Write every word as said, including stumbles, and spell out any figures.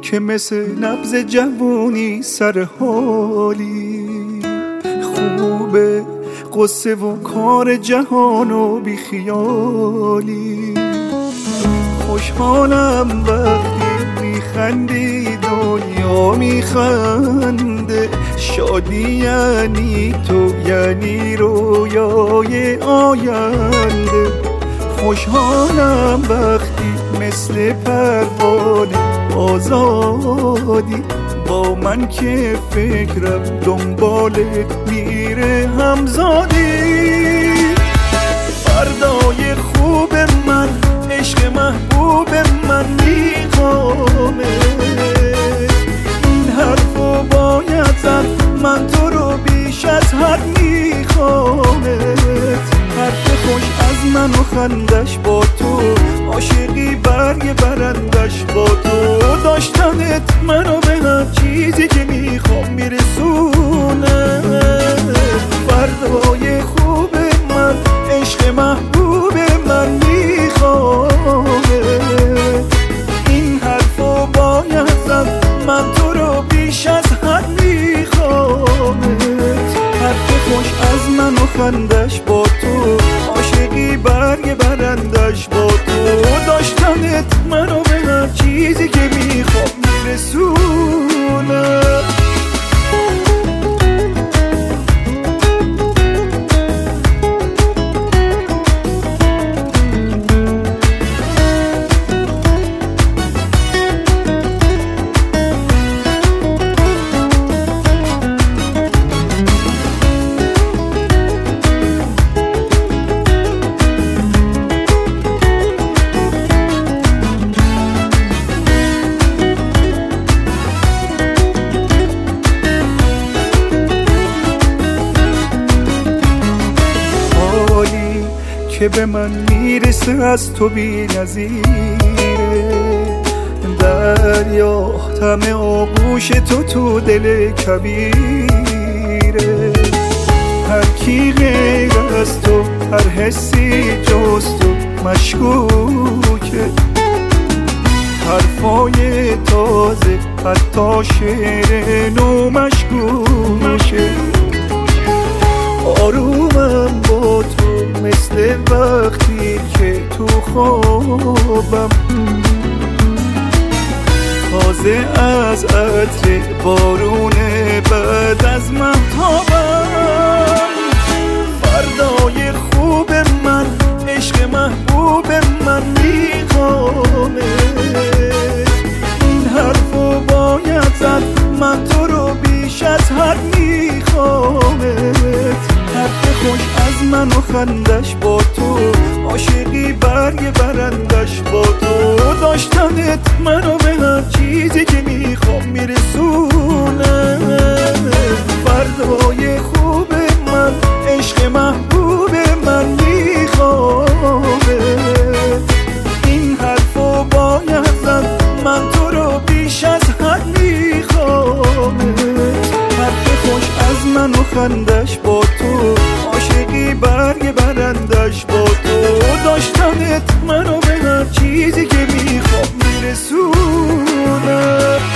که مثل نبض جوونی سر حالی. خوبه قصه و کار جهان و بیخیالی. خوشحالم وقتی میخندی دنیا میخنده. شادی یعنی تو، یعنی رویای آینده. خوشحالم وقتی مثل پروانه آزادی با من که فکرم دنبالت میره همزادی. فردای خوب من، عشق محبوب من میخوامه. این حرفو باید زد، من تو رو بیش از حد میخوامت. حرف خوش از من و خندش با تو، عاشقی برگ برندش با تو. داشتنت منو به هر چیزی که میخوام میرسونه. فردای خوب من، عشق محبوب من میخوامه. این حرفو باید زد، من تو رو بیش از حد میخوامت. حرف خوش از من و خندش با تو، عاشقی برگ برندش با تو. داشتنت منو به هر چیزی که میخوام میرسونه. که به من میرسه از تو بی نظیره. دریا طمع آغوش تو تو دل کبیره. هر کی غیر از تو، هر حسی جز تو مشکوکه. حرفای تازه حتی شعر نو مشکوکه. آرومم با تو مثل وقتی که تو خوابم. تازه از عطر بارون بعد از مهتابم. فردای خوب من، عشق محبوب من میخوامه. این حرفو باید زد، من تو رو بیش از حد میخوامت. حرف خوش از من و خندش با تو، عاشقی برگ برندش با تو. داشتنت منو به هر چیزی که میخوام میرسونه. فردای خوب من، عشق محبوب من میخوامه. این حرفو باید زد، من تو رو بیش از حد میخوامت. حرف خوش از من و خندش با تو، عاشقی برگ برندش با تو. داشتنت منو به هر چیزی که میخوام میرسونه.